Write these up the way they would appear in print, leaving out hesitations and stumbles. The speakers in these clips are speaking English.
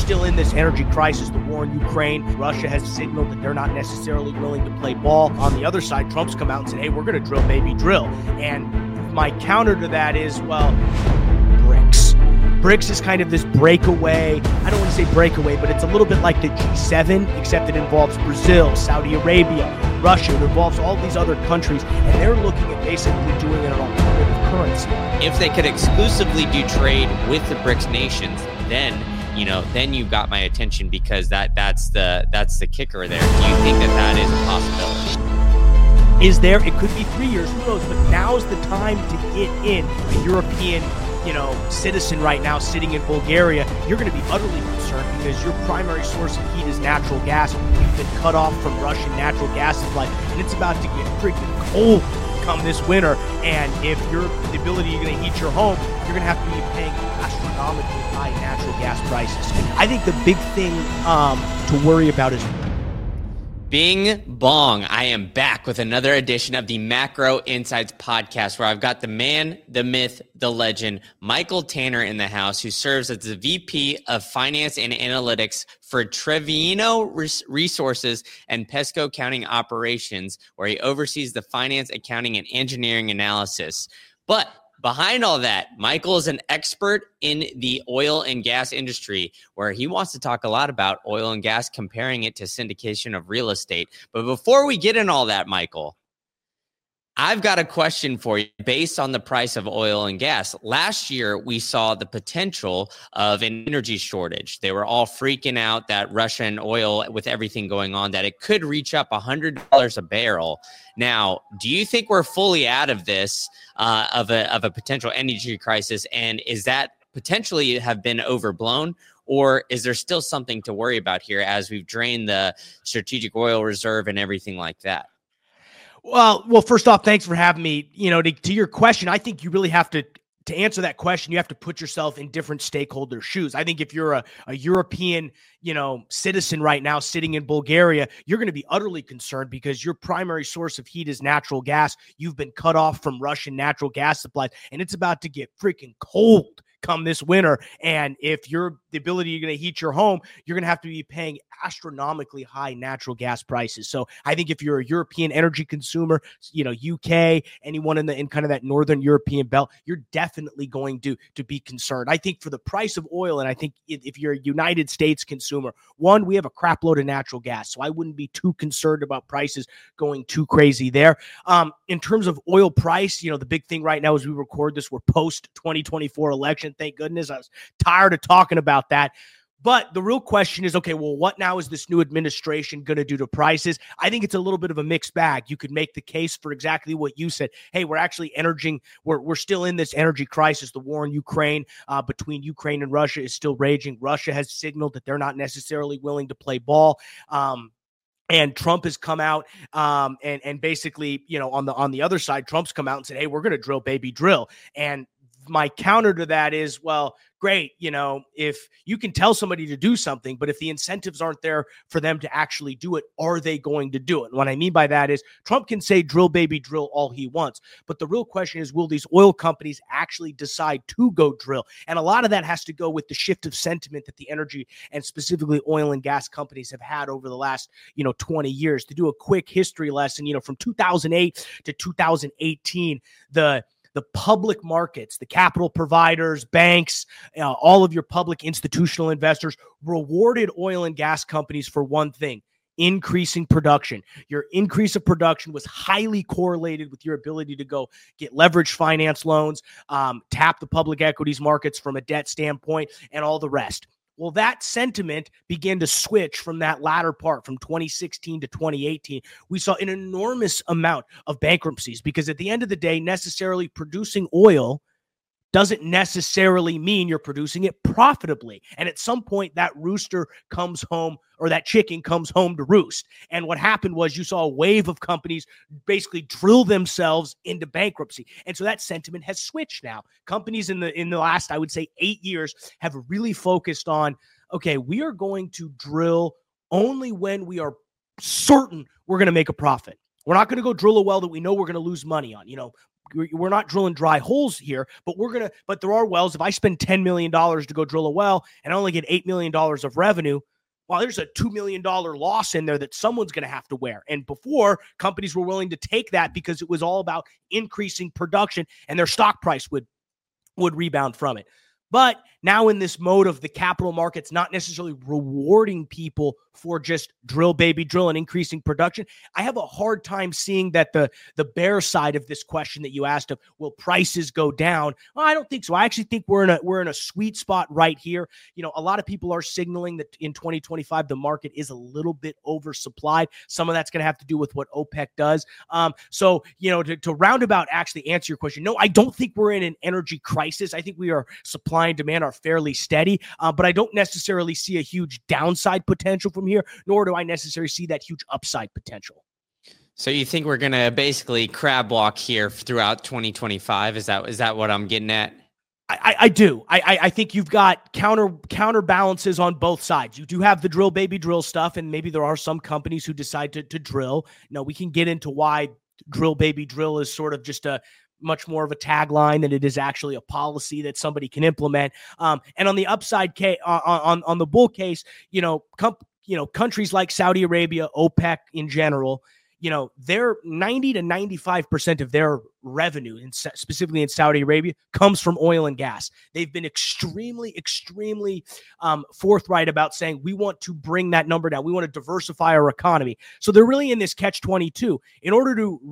still in this energy crisis, the war in Ukraine. Russia has signaled that they're not necessarily willing to play ball. On the other side, Trump's come out and said, hey, we're going to drill, baby, drill. And my counter to that is, well, BRICS. BRICS is kind of this breakaway. I don't want to say breakaway, but it's a little bit like the G7, except it involves Brazil, Saudi Arabia, Russia. It involves all these other countries, and they're looking at basically doing an alternative currency. If they could exclusively do trade with the BRICS nations, then you've got my attention, because that's the kicker there. Do you think that is a possibility? Is there? It could be 3 years, who knows? But now's the time to get in. A European, citizen right now sitting in Bulgaria, you're going to be utterly concerned because your primary source of heat is natural gas. You've been cut off from Russian natural gas supply, and it's about to get freaking cold come this winter. And if the ability you're going to heat your home, you're going to have to be paying astronomically high natural gas prices. I think the big thing to worry about is Bing bong. I am back with another edition of the Macro Insights podcast, where I've got the man, the myth, the legend, Michael Tanner in the house, who serves as the VP of Finance and Analytics for Trevino Resources and Pesco Accounting Operations, where he oversees the finance, accounting, and engineering analysis. But behind all that, Michael is an expert in the oil and gas industry, where he wants to talk a lot about oil and gas, comparing it to syndication of real estate. But before we get in all that, Michael, I've got a question for you based on the price of oil and gas. Last year, we saw the potential of an energy shortage. They were all freaking out that Russian oil, with everything going on, that it could reach up $100 a barrel. Now, do you think we're fully out of this, of a potential energy crisis? And is that potentially have been overblown? Or is there still something to worry about here as we've drained the strategic oil reserve and everything like that? Well, first off, thanks for having me. To your question, I think you really have to answer that question, you have to put yourself in different stakeholder shoes. I think if you're a European, citizen right now sitting in Bulgaria, you're going to be utterly concerned because your primary source of heat is natural gas. You've been cut off from Russian natural gas supplies, and it's about to get freaking cold come this winter. And if the ability you're going to heat your home, you're going to have to be paying astronomically high natural gas prices. So I think if you're a European energy consumer, UK, anyone in kind of that northern European belt, you're definitely going to be concerned. I think for the price of oil, and I think if you're a United States consumer, one, we have a crap load of natural gas, so I wouldn't be too concerned about prices going too crazy there. In terms of oil price, the big thing right now as we record this, we're post 2024 election. Thank goodness. I was tired of talking about that. But the real question is, okay, well, what now is this new administration going to do to prices? I think it's a little bit of a mixed bag. You could make the case for exactly what you said. Hey, we're still in this energy crisis. The war in Ukraine, between Ukraine and Russia, is still raging. Russia has signaled that they're not necessarily willing to play ball. And Trump has come out and basically, on the other side, Trump's come out and said, hey, we're going to drill, baby, drill. And my counter to that is, well, great. If you can tell somebody to do something, but if the incentives aren't there for them to actually do it, are they going to do it? And what I mean by that is Trump can say drill, baby, drill all he wants. But the real question is, will these oil companies actually decide to go drill? And a lot of that has to go with the shift of sentiment that the energy and specifically oil and gas companies have had over the last, 20 years. To do a quick history lesson, from 2008 to 2018, the public markets, the capital providers, banks, all of your public institutional investors rewarded oil and gas companies for one thing: increasing production. Your increase of production was highly correlated with your ability to go get leveraged finance loans, tap the public equities markets from a debt standpoint, and all the rest. Well, that sentiment began to switch from that latter part, from 2016 to 2018. We saw an enormous amount of bankruptcies because at the end of the day, necessarily producing oil doesn't necessarily mean you're producing it profitably. And at some point, that rooster comes home, or that chicken comes home to roost. And what happened was you saw a wave of companies basically drill themselves into bankruptcy. And so that sentiment has switched now. Companies in the last, I would say, 8 years have really focused on, okay, we are going to drill only when we are certain we're going to make a profit. We're not going to go drill a well that we know we're going to lose money on. we're not drilling dry holes here, but there are wells. If I spend $10 million to go drill a well and I only get $8 million of revenue, well, there's a $2 million loss in there that someone's going to have to wear. And before, companies were willing to take that because it was all about increasing production and their stock price would rebound from it. But now in this mode of the capital markets not necessarily rewarding people for just drill, baby, drill and increasing production, I have a hard time seeing that the bear side of this question that you asked of, will prices go down? Well, I don't think so. I actually think we're in a sweet spot right here. A lot of people are signaling that in 2025, the market is a little bit oversupplied. Some of that's going to have to do with what OPEC does. So, to roundabout actually answer your question, no, I don't think we're in an energy crisis. I think we are supply and demand are fairly steady, but I don't necessarily see a huge downside potential from here, nor do I necessarily see that huge upside potential. So you think we're going to basically crab walk here throughout 2025? Is that what I'm getting at? I do. I think you've got counterbalances on both sides. You do have the drill, baby, drill stuff, and maybe there are some companies who decide to drill. We can get into why drill, baby, drill is sort of just a much more of a tagline than it is actually a policy that somebody can implement. And on the upside case, on the bull case, countries like Saudi Arabia, OPEC in general, they're 90 to 95% of their revenue, specifically in Saudi Arabia, comes from oil and gas. They've been extremely forthright about saying we want to bring that number down. We want to diversify our economy. So they're really in this catch-22. In order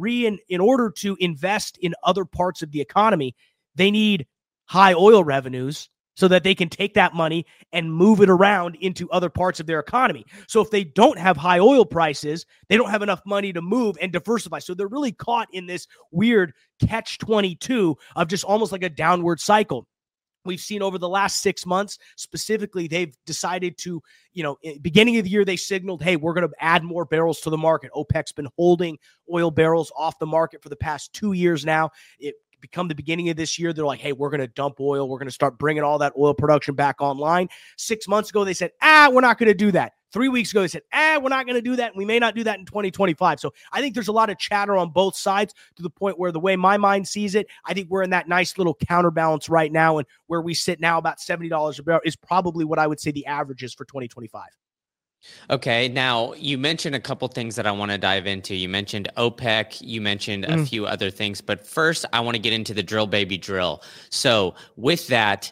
to invest in other parts of the economy, they need high oil revenues so that they can take that money and move it around into other parts of their economy. So if they don't have high oil prices, they don't have enough money to move and diversify. So they're really caught in this weird catch-22 of just almost like a downward cycle. We've seen over the last 6 months, specifically, they've decided to, beginning of the year, they signaled, hey, we're going to add more barrels to the market. OPEC's been holding oil barrels off the market for the past 2 years now. It become the beginning of this year, they're like, hey, we're going to dump oil. We're going to start bringing all that oil production back online. 6 months ago, they said, we're not going to do that. 3 weeks ago, they said, we're not going to do that. And we may not do that in 2025. So I think there's a lot of chatter on both sides to the point where the way my mind sees it, I think we're in that nice little counterbalance right now. And where we sit now, about $70 a barrel, is probably what I would say the average is for 2025. Okay. Now, you mentioned a couple things that I want to dive into. You mentioned OPEC. You mentioned a few other things. But first, I want to get into the drill, baby, drill. So with that,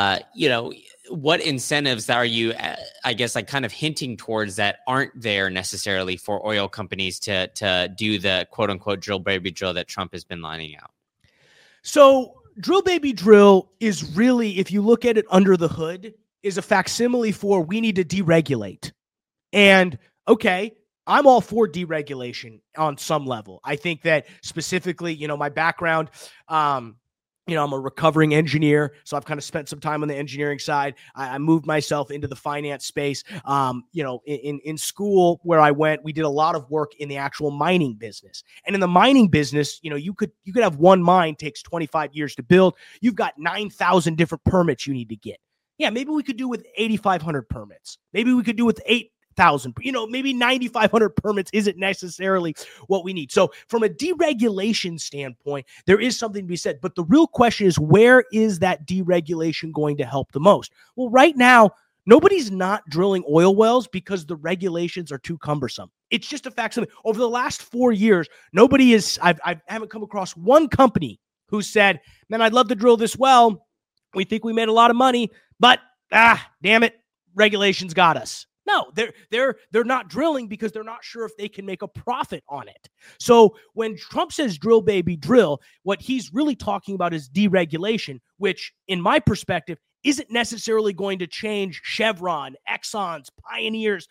what incentives are you, I guess, like kind of hinting towards that aren't there necessarily for oil companies to do the quote unquote drill, baby, drill that Trump has been lining out? So drill, baby, drill is really, if you look at it under the hood, is a facsimile for we need to deregulate. And okay, I'm all for deregulation on some level. I think that specifically, my background, I'm a recovering engineer, so I've kind of spent some time on the engineering side. I moved myself into the finance space. In school where I went, we did a lot of work in the actual mining business. And in the mining business, you could have one mine takes 25 years to build. You've got 9,000 different permits you need to get. Yeah, maybe we could do with 8,500 permits. Maybe we could do with 8,000, maybe 9,500 permits isn't necessarily what we need. So from a deregulation standpoint, there is something to be said. But the real question is, where is that deregulation going to help the most? Well, right now, nobody's not drilling oil wells because the regulations are too cumbersome. It's just a fact. Over the last 4 years, I haven't come across one company who said, man, I'd love to drill this well. We think we made a lot of money, but damn it, regulations got us. No, they're not drilling because they're not sure if they can make a profit on it. So when Trump says drill, baby, drill, what he's really talking about is deregulation, which in my perspective isn't necessarily going to change Chevron, Exxon's, Pioneer's,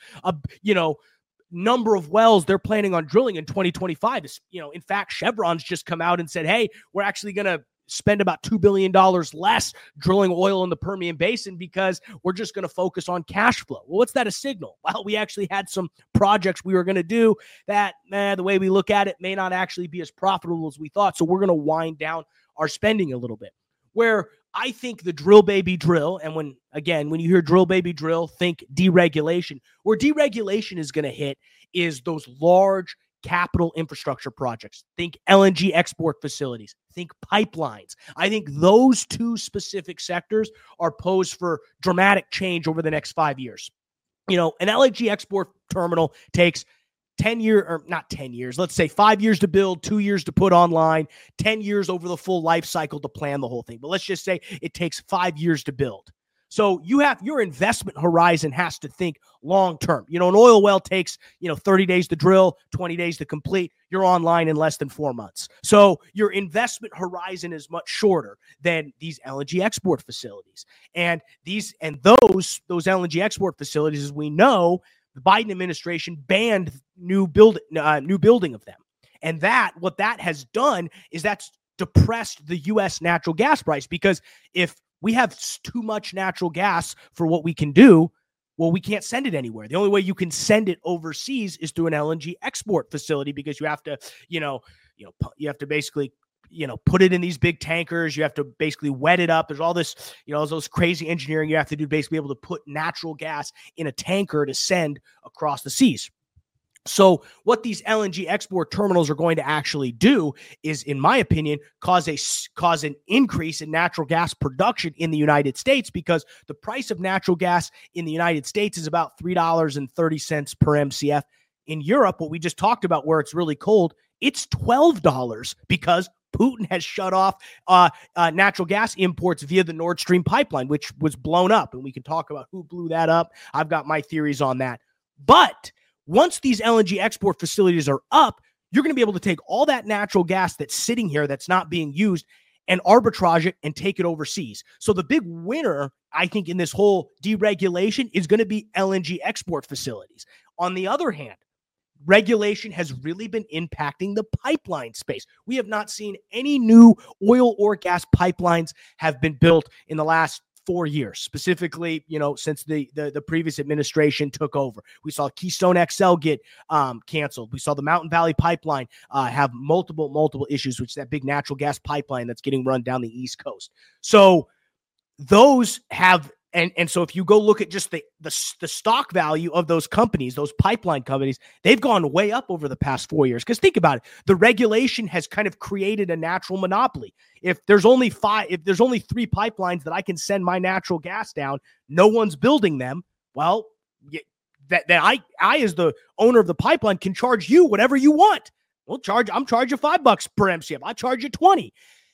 number of wells they're planning on drilling in 2025. In fact, Chevron's just come out and said, hey, we're actually going to spend about $2 billion less drilling oil in the Permian Basin because we're just going to focus on cash flow. Well, what's that a signal? Well, we actually had some projects we were going to do that, the way we look at it, may not actually be as profitable as we thought. So we're going to wind down our spending a little bit. Where I think the drill, baby, drill, and when you hear drill, baby, drill, think deregulation. Where deregulation is going to hit is those large capital infrastructure projects. Think LNG export facilities. Think pipelines. I think those two specific sectors are posed for dramatic change over the next 5 years. An LNG export terminal takes 10 years, or not 10 years, let's say 5 years to build, 2 years to put online, 10 years over the full life cycle to plan the whole thing. But let's just say it takes 5 years to build. So your investment horizon has to think long-term. An oil well takes, 30 days to drill, 20 days to complete. You're online in less than 4 months. So your investment horizon is much shorter than these LNG export facilities. And those LNG export facilities, as we know, the Biden administration banned new building of them. And what that has done is that's depressed the U.S. natural gas price, because if we have too much natural gas for what we can do, well, we can't send it anywhere. The only way you can send it overseas is through an LNG export facility, because you have to, basically, put it in these big tankers. You have to basically wet it up. There's all this, those crazy engineering you have to do to basically be able to put natural gas in a tanker to send across the seas. So what these LNG export terminals are going to actually do is, in my opinion, cause an increase in natural gas production in the United States, because the price of natural gas in the United States is about $3.30 per MCF. In Europe, what we just talked about, where it's really cold, it's $12 because Putin has shut off natural gas imports via the Nord Stream pipeline, which was blown up. And we can talk about who blew that up. I've got my theories on that. But once these LNG export facilities are up, you're going to be able to take all that natural gas that's sitting here that's not being used and arbitrage it and take it overseas. So the big winner, I think, in this whole deregulation is going to be LNG export facilities. On the other hand, regulation has really been impacting the pipeline space. We have not seen any new oil or gas pipelines have been built in the last 4 years, specifically, since the previous administration took over. We saw Keystone XL get canceled. We saw the Mountain Valley Pipeline have multiple issues, which is that big natural gas pipeline that's getting run down the East Coast. So those have, and so if you go look at just the stock value of those companies, those pipeline companies, they've gone way up over the past 4 years. Because think about it, the regulation has kind of created a natural monopoly. If there's only 3 pipelines that I can send my natural gas down, no one's building them. Well, that I as the owner of the pipeline can charge you whatever you want. I'm charging $5 per MCF. I charge you 20.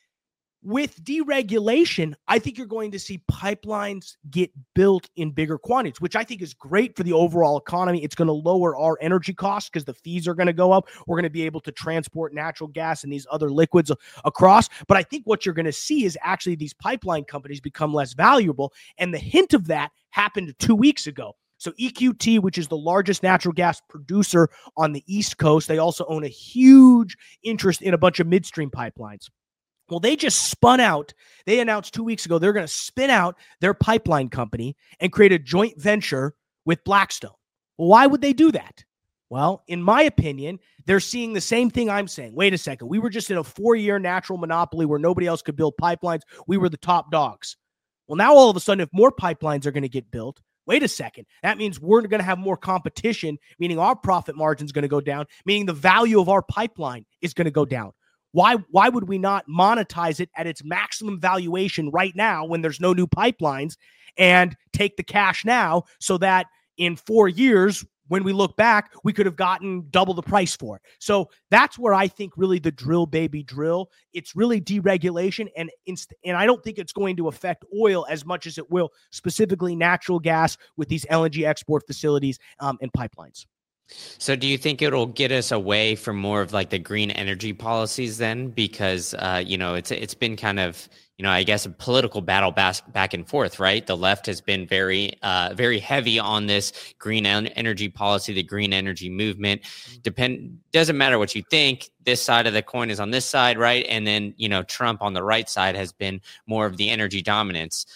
With deregulation, I think you're going to see pipelines get built in bigger quantities, which I think is great for the overall economy. It's going to lower our energy costs because the fees are going to go up. We're going to be able to transport natural gas and these other liquids across. But I think what you're going to see is actually these pipeline companies become less valuable. And the hint of that happened 2 weeks ago. So EQT, which is the largest natural gas producer on the East Coast, they also own a huge interest in a bunch of midstream pipelines. Well, they just spun out. They announced 2 weeks ago they're going to spin out their pipeline company and create a joint venture with Blackstone. Well, why would they do that? Well, in my opinion, they're seeing the same thing I'm saying. Wait a second. We were just in a 4-year natural monopoly where nobody else could build pipelines. We were the top dogs. Well, now all of a sudden, if more pipelines are going to get built, wait a second. That means we're going to have more competition, meaning our profit margin is going to go down, meaning the value of our pipeline is going to go down. Why would we not monetize it at its maximum valuation right now when there's no new pipelines, and take the cash now so that in 4 years, when we look back, we could have gotten double the price for it? So that's where I think really the drill, baby, drill. It's really deregulation, and I don't think it's going to affect oil as much as it will specifically natural gas with these LNG export facilities and pipelines. So do you think it'll get us away from more of like the green energy policies then? Because, it's been kind of, I guess a political battle back and forth, right? The left has been very heavy on this green energy policy, the green energy movement. Doesn't matter what you think. This side of the coin is on this side, right? And then, Trump on the right side has been more of the energy dominance.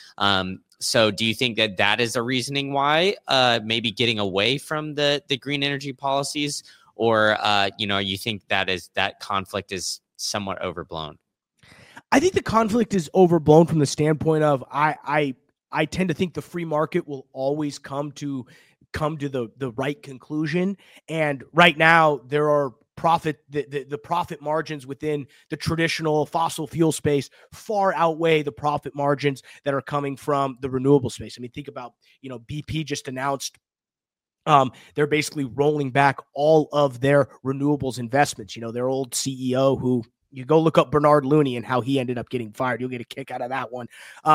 So do you think that is the reasoning why maybe getting away from the green energy policies, or you think that conflict is somewhat overblown? I think the conflict is overblown from the standpoint of I tend to think the free market will always come to the right conclusion. And right now there are the profit margins within the traditional fossil fuel space far outweigh the profit margins that are coming from the renewable space. I mean, think about, BP just announced they're basically rolling back all of their renewables investments. Their old CEO, who you go look up Bernard Looney and how he ended up getting fired. You'll get a kick out of that one.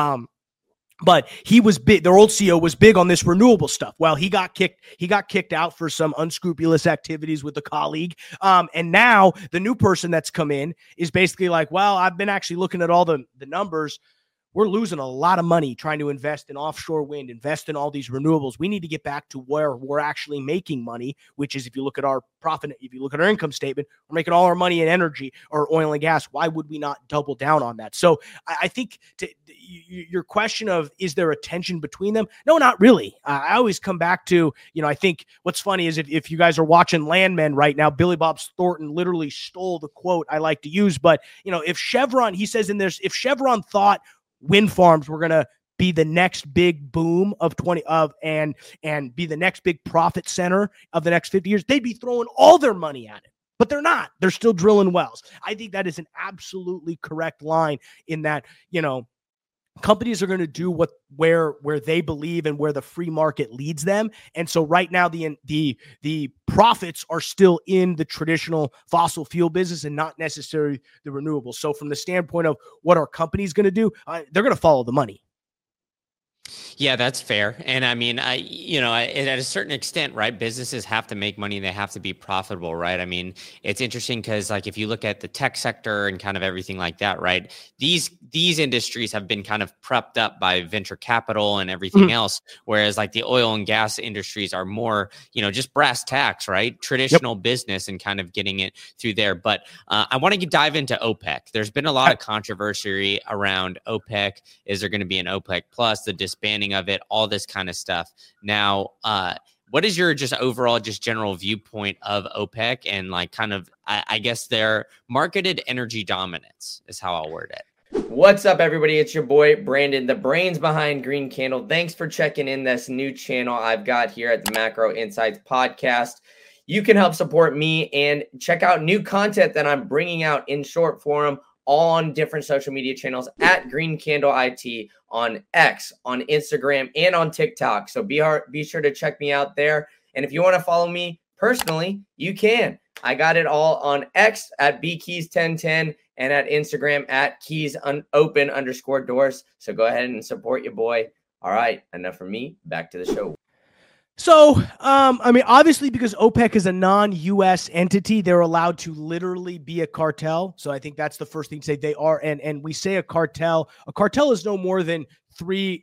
But he was big. Their old CEO was big on this renewable stuff. Well, he got kicked out for some unscrupulous activities with a colleague. And now the new person that's come in is basically like, well, I've been actually looking at all the numbers. We're losing a lot of money trying to invest in offshore wind, invest in all these renewables. We need to get back to where we're actually making money, which is, if you look at our profit, if you look at our income statement, we're making all our money in energy or oil and gas. Why would we not double down on that? So I think your question of, is there a tension between them? No, not really. I always come back to, I think what's funny is if you guys are watching Landmen right now, Billy Bob Thornton literally stole the quote I like to use. But, if Chevron, he says in this, if Chevron thought wind farms were going to be the next big boom and be the next big profit center of the next 50 years, they'd be throwing all their money at it. But they're not. They're still drilling wells. I think that is an absolutely correct line in that, companies are going to do where they believe and where the free market leads them. And so right now the profits are still in the traditional fossil fuel business and not necessarily the renewables. So from the standpoint of what our company's going to do, they're going to follow the money. Yeah, that's fair. And I mean, at a certain extent, right, businesses have to make money. They have to be profitable, right? I mean, it's interesting because, like, if you look at the tech sector and kind of everything like that, right, these industries have been kind of prepped up by venture capital and everything else, whereas like the oil and gas industries are more, just brass tacks, right? Traditional business and kind of getting it through there. But I want to dive into OPEC. There's been a lot of controversy around OPEC. Is there going to be an OPEC plus, the disbanding of it, all this kind of stuff. Now, what is your just overall, just general viewpoint of OPEC and like kind of, I guess, their marketed energy dominance is how I'll word it. What's up, everybody? It's your boy, Brandon, the brains behind Green Candle. Thanks for checking in this new channel I've got here at the Macro Insights Podcast. You can help support me and check out new content that I'm bringing out in short form on different social media channels at Green Candle IT, on X, on Instagram, and on TikTok. So be sure to check me out there. And if you want to follow me personally, you can. I got it all on X at bkeys1010 and at Instagram at keysopen_doors. So go ahead and support your boy. All right, enough from me. Back to the show. So, I mean, obviously, because OPEC is a non-U.S. entity, they're allowed to literally be a cartel. So I think that's the first thing to say. They are, and we say a cartel. A cartel is no more than two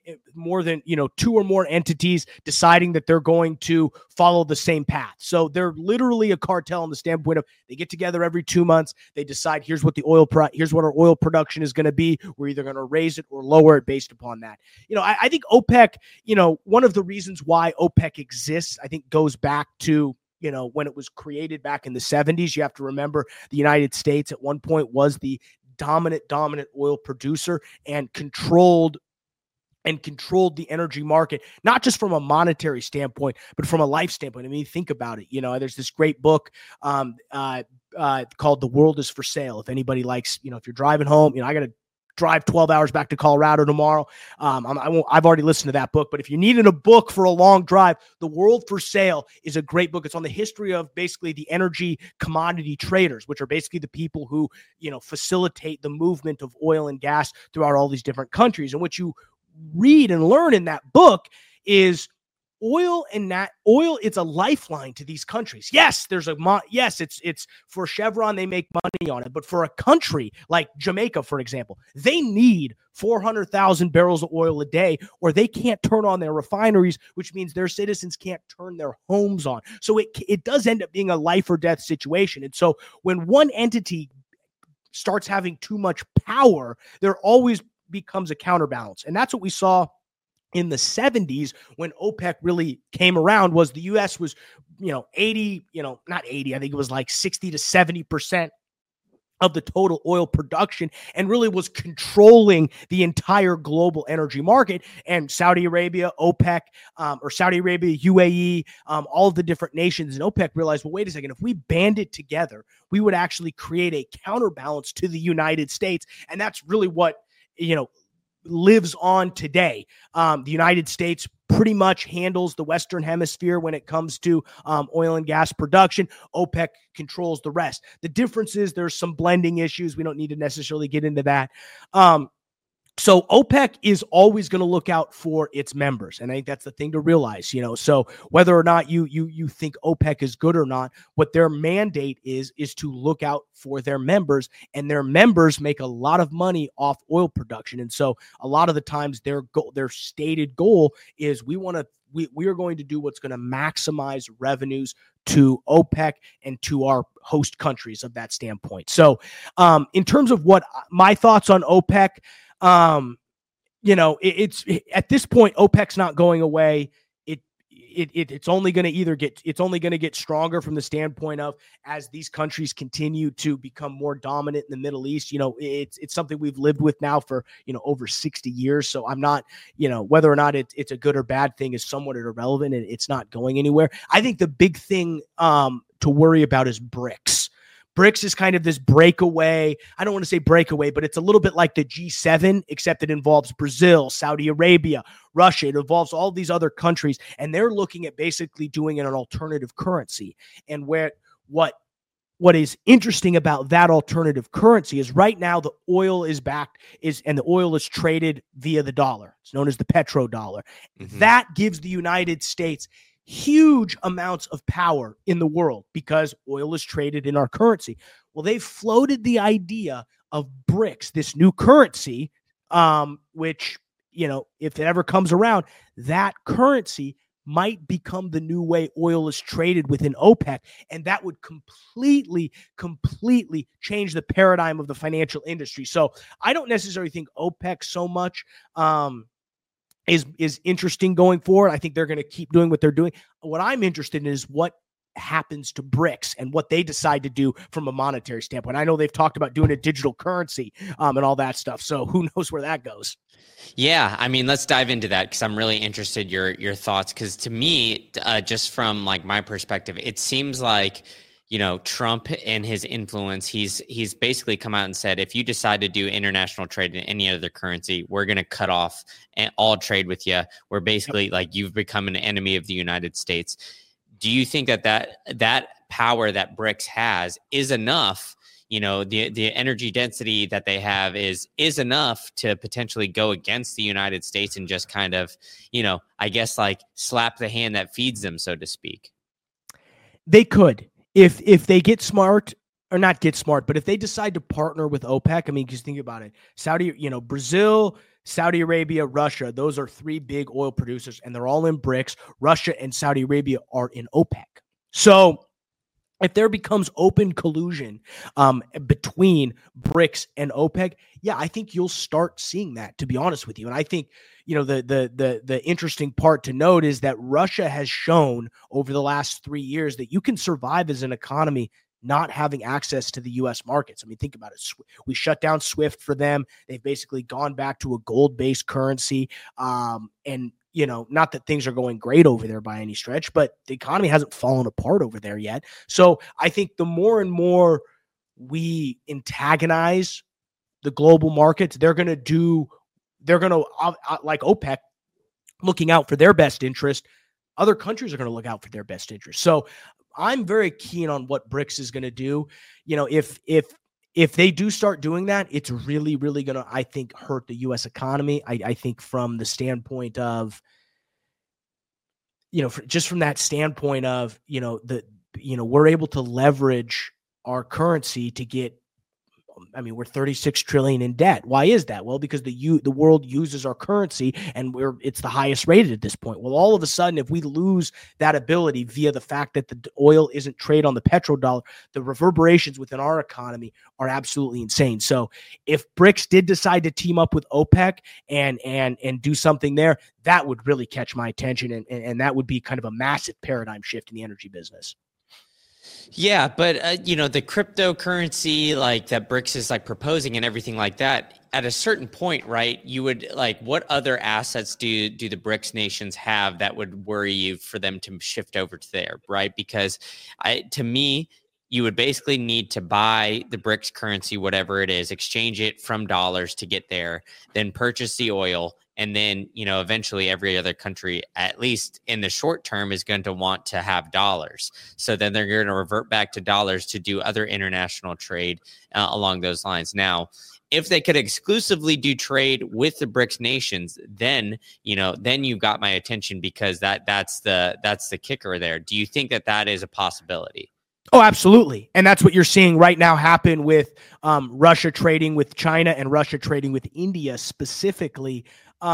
or more entities deciding that they're going to follow the same path. So they're literally a cartel in the standpoint of they get together every 2 months. They decide here's what our oil production is going to be. We're either going to raise it or lower it based upon that. I think OPEC, one of the reasons why OPEC exists, I think goes back to, when it was created back in the 70s. You have to remember the United States at one point was the dominant oil producer and controlled the energy market, not just from a monetary standpoint, but from a life standpoint. I mean, think about it. There's this great book called The World is for Sale. If anybody likes, if you're driving home, I got to drive 12 hours back to Colorado tomorrow. I've already listened to that book, but if you needed a book for a long drive, The World for Sale is a great book. It's on the history of basically the energy commodity traders, which are basically the people who, facilitate the movement of oil and gas throughout all these different countries. And what you read and learn in that book is oil, it's a lifeline to these countries. Yes, it's for Chevron, they make money on it, but for a country like Jamaica, for example, they need 400,000 barrels of oil a day, or they can't turn on their refineries, which means their citizens can't turn their homes on. So it does end up being a life or death situation. And so when one entity starts having too much power, there always becomes a counterbalance. And that's what we saw in the 70s when OPEC really came around. Was the U.S. was, 80, not 80, I think it was like 60 to 70% of the total oil production and really was controlling the entire global energy market. And Saudi Arabia, OPEC, or Saudi Arabia, UAE, all of the different nations in OPEC realized, well, wait a second, if we banded together, we would actually create a counterbalance to the United States. And that's really what, lives on today. The United States pretty much handles the Western Hemisphere when it comes to oil and gas production. OPEC controls the rest. The difference is there's some blending issues. We don't need to necessarily get into that. So OPEC is always going to look out for its members. And I think that's the thing to realize, so whether or not you think OPEC is good or not, what their mandate is to look out for their members, and their members make a lot of money off oil production. And so a lot of the times their stated goal is we are going to do what's going to maximize revenues to OPEC and to our host countries of that standpoint. So in terms of what my thoughts on OPEC, it's at this point, OPEC's not going away. It's only going to get stronger from the standpoint of, as these countries continue to become more dominant in the Middle East, it's something we've lived with now for, over 60 years. So I'm not, whether or not it's a good or bad thing is somewhat irrelevant, and it's not going anywhere. I think the big thing, to worry about is BRICS. BRICS is kind of this breakaway. I don't want to say breakaway, but it's a little bit like the G7, except it involves Brazil, Saudi Arabia, Russia. It involves all these other countries, and they're looking at basically doing an alternative currency. And what is interesting about that alternative currency is right now the oil is and the oil is traded via the dollar. It's known as the petrodollar. Mm-hmm. That gives the United States huge amounts of power in the world because oil is traded in our currency. Well, they've floated the idea of BRICS, this new currency, which, if it ever comes around, that currency might become the new way oil is traded within OPEC. And that would completely change the paradigm of the financial industry. So I don't necessarily think OPEC so much, is interesting going forward. I think they're going to keep doing what they're doing. What I'm interested in is what happens to BRICS and what they decide to do from a monetary standpoint. I know they've talked about doing a digital currency and all that stuff. So who knows where that goes? Yeah, I mean, let's dive into that because I'm really interested your thoughts. Because to me, just from like my perspective, it seems like Trump and his influence, he's basically come out and said, if you decide to do international trade in any other currency, we're going to cut off all trade with you. We're basically like, you've become an enemy of the United States. Do you think that power that BRICS has is enough? The energy density that they have is enough to potentially go against the United States and just kind of, I guess like slap the hand that feeds them, so to speak. They could. If they get smart, or not get smart, but if they decide to partner with OPEC, I mean, just think about it. Brazil, Saudi Arabia, Russia, those are three big oil producers, and they're all in BRICS. Russia and Saudi Arabia are in OPEC. So if there becomes open collusion between BRICS and OPEC, yeah, I think you'll start seeing that, to be honest with you. And I think, the interesting part to note is that Russia has shown over the last 3 years that you can survive as an economy not having access to the U.S. markets. I mean, think about it. We shut down SWIFT for them. They've basically gone back to a gold-based currency. And not that things are going great over there by any stretch, but the economy hasn't fallen apart over there yet. So I think the more and more we antagonize the global markets, they're going to like OPEC looking out for their best interest. Other countries are going to look out for their best interest. So I'm very keen on what BRICS is going to do. If they do start doing that, it's really, really going to, I think, hurt the U.S. economy. I think from the standpoint of, just from that standpoint of, we're able to leverage our currency to get, we're 36 trillion in debt. Why is that? Well, because the world uses our currency and it's the highest rated at this point. Well, all of a sudden, if we lose that ability via the fact that the oil isn't traded on the petrodollar, the reverberations within our economy are absolutely insane. So if BRICS did decide to team up with OPEC and do something there, that would really catch my attention. And that would be kind of a massive paradigm shift in the energy business. Yeah, but the cryptocurrency like that BRICS is like proposing and everything like that, at a certain point, right? You would like, what other assets do the BRICS nations have that would worry you for them to shift over to there, right? Because to me, you would basically need to buy the BRICS currency, whatever it is, exchange it from dollars to get there, then purchase the oil. And then, eventually every other country, at least in the short term, is going to want to have dollars. So then they're going to revert back to dollars to do other international trade along those lines. Now, if they could exclusively do trade with the BRICS nations, then you got my attention, because that's the kicker there. Do you think that is a possibility? Oh, absolutely. And that's what you're seeing right now happen with Russia trading with China and Russia trading with India specifically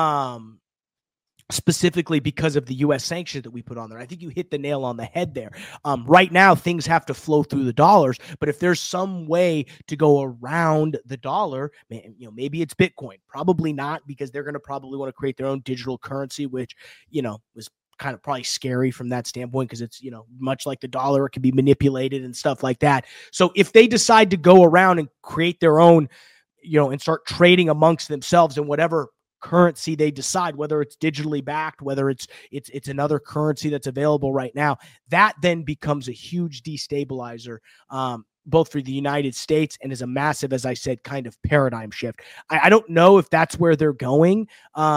because of the U.S. sanctions that we put on there. I think you hit the nail on the head there. Right now, things have to flow through the dollars, but if there's some way to go around the dollar, maybe it's Bitcoin. Probably not, because they're going to probably want to create their own digital currency, which, was kind of probably scary from that standpoint, because it's, much like the dollar, it can be manipulated and stuff like that. So if they decide to go around and create their own, and start trading amongst themselves in whatever currency they decide, whether it's digitally backed, whether it's another currency that's available right now, that then becomes a huge destabilizer, both for the United States, and is a massive, as I said, kind of paradigm shift. I don't know if that's where they're going.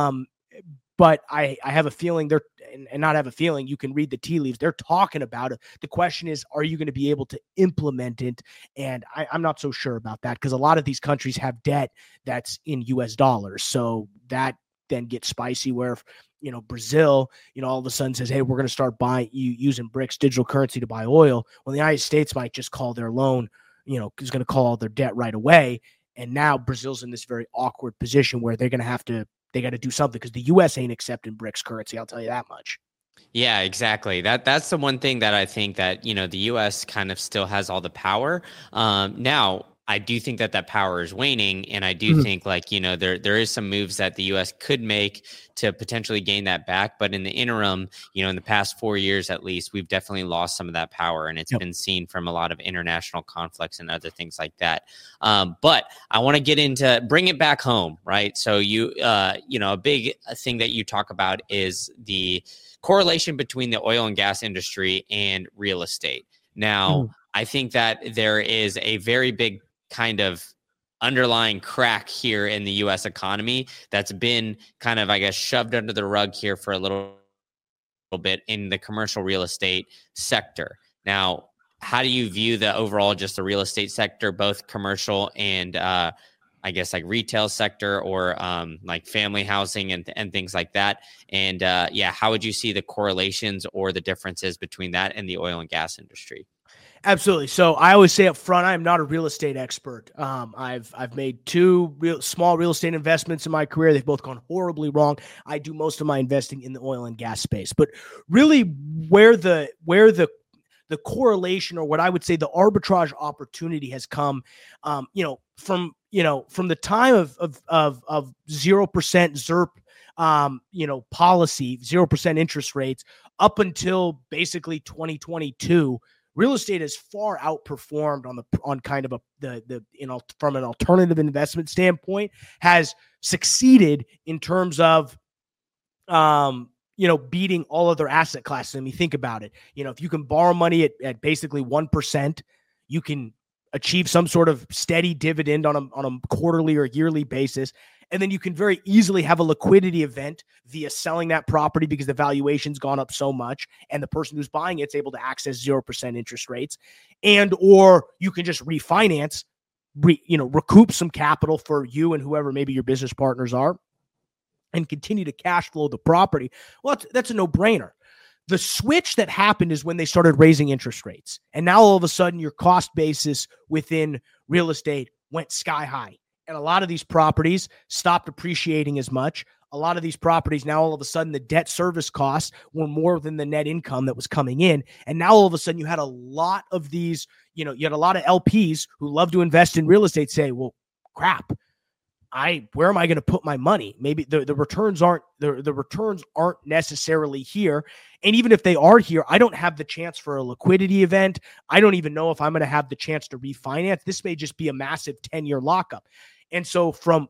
But I have a feeling you can read the tea leaves. They're talking about it. The question is, are you going to be able to implement it? And I'm not so sure about that, because a lot of these countries have debt that's in US dollars. So that then gets spicy where, Brazil, all of a sudden says, hey, we're going to start using BRICS digital currency to buy oil. Well, the United States might just call their loan, is going to call all their debt right away. And now Brazil's in this very awkward position where they're going to have to, they got to do something, because the U.S. ain't accepting BRICS currency. I'll tell you that much. Yeah, exactly. That's the one thing that I think that, the U.S. kind of still has all the power. Now, I do think that power is waning, and I do think there is some moves that the U.S. could make to potentially gain that back. But in the interim, in the past 4 years at least, we've definitely lost some of that power, and it's been seen from a lot of international conflicts and other things like that. But I want to bring it back home, right? So a big thing that you talk about is the correlation between the oil and gas industry and real estate. Now, I think that there is a very big kind of underlying crack here in the U.S. economy that's been kind of, I guess, shoved under the rug here for a little bit in the commercial real estate sector. Now, how do you view the overall, just the real estate sector, both commercial and I guess like retail sector, or like family housing and things like that? And how would you see the correlations or the differences between that and the oil and gas industry? Absolutely. So I always say up front, I am not a real estate expert. I've made two small real estate investments in my career. They've both gone horribly wrong. I do most of my investing in the oil and gas space, but really where the correlation, or what I would say the arbitrage opportunity, has come, from the time of 0% ZIRP, policy, 0% interest rates, up until basically 2022. Real estate has far outperformed from an alternative investment standpoint, has succeeded in terms of, beating all other asset classes. I mean, think about it. If you can borrow money at basically 1%, you can achieve some sort of steady dividend on a quarterly or yearly basis. And then you can very easily have a liquidity event via selling that property because the valuation's gone up so much, and the person who's buying it's able to access 0% interest rates. Or you can just refinance, recoup some capital for you and whoever maybe your business partners are, and continue to cash flow the property. Well, that's a no-brainer. The switch that happened is when they started raising interest rates. And now all of a sudden your cost basis within real estate went sky high. And a lot of these properties stopped appreciating as much. A lot of these properties, now all of a sudden the debt service costs were more than the net income that was coming in. And now all of a sudden you had a lot of these, you had a lot of LPs who love to invest in real estate say, well, crap, where am I going to put my money? Maybe the returns aren't necessarily here. And even if they are here, I don't have the chance for a liquidity event. I don't even know if I'm going to have the chance to refinance. This may just be a massive 10-year lockup. And so from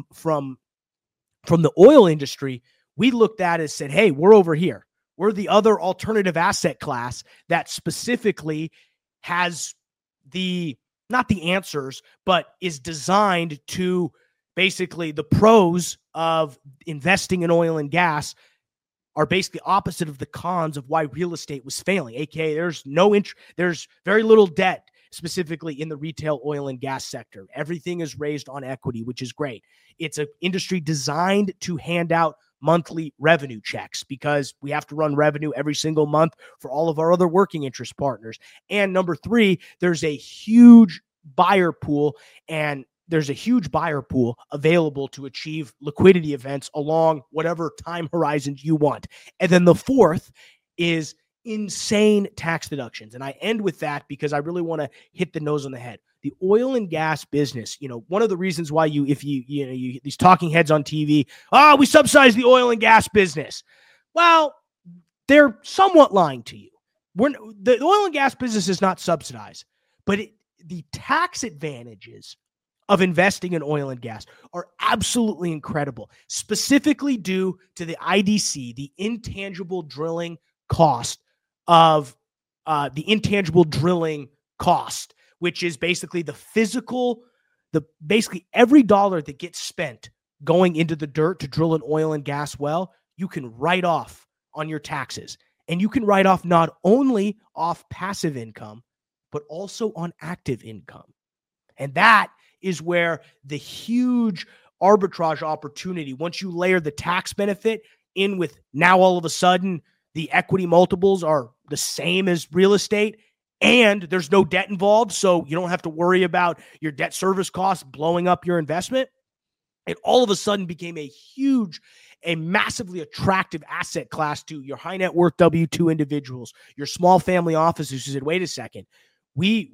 the oil industry, we looked at it and said, hey, we're over here. We're the other alternative asset class that specifically has not the answers, but is designed to basically the pros of investing in oil and gas are basically opposite of the cons of why real estate was failing. AKA there's very little debt specifically in the retail oil and gas sector. Everything is raised on equity, which is great. It's an industry designed to hand out monthly revenue checks because we have to run revenue every single month for all of our other working interest partners. And number three, there's a huge buyer pool available to achieve liquidity events along whatever time horizons you want. And then the fourth is insane tax deductions. And I end with that because I really want to hit the nose on the head. The oil and gas business, one of the reasons why these talking heads on TV, we subsidize the oil and gas business. Well, they're somewhat lying to you. The oil and gas business is not subsidized, but the tax advantages of investing in oil and gas are absolutely incredible, specifically due to the IDC, the intangible drilling cost, which is basically basically every dollar that gets spent going into the dirt to drill an oil and gas well, you can write off on your taxes. And you can write off not only off passive income, but also on active income. And that is where the huge arbitrage opportunity, once you layer the tax benefit in with now all of a sudden the equity multiples are the same as real estate, and there's no debt involved, so you don't have to worry about your debt service costs blowing up your investment. It all of a sudden became a massively attractive asset class to your high net worth W-2 individuals, your small family offices who said, wait a second, we